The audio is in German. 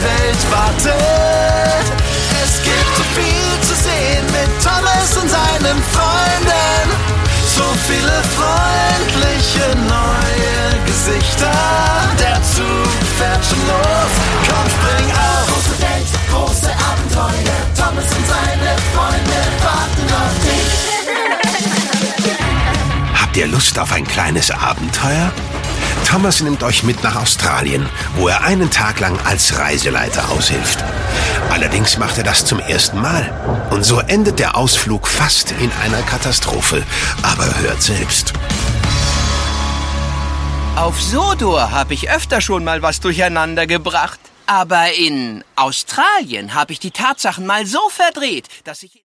Welt wartet. Es gibt so viel zu sehen mit Thomas und seinen Freunden. So viele freundliche neue Gesichter. Der Zug fährt schon los. Komm, spring auf. Große Welt, große Abenteuer. Thomas und seine Freunde warten auf dich. Habt ihr Lust auf ein kleines Abenteuer? Thomas nimmt euch mit nach Australien, wo er einen Tag lang als Reiseleiter aushilft. Allerdings macht er das zum ersten Mal. Und so endet der Ausflug fast in einer Katastrophe. Aber hört selbst. Auf Sodor habe ich öfter schon mal was durcheinander gebracht. Aber in Australien habe ich die Tatsachen mal so verdreht, dass ich...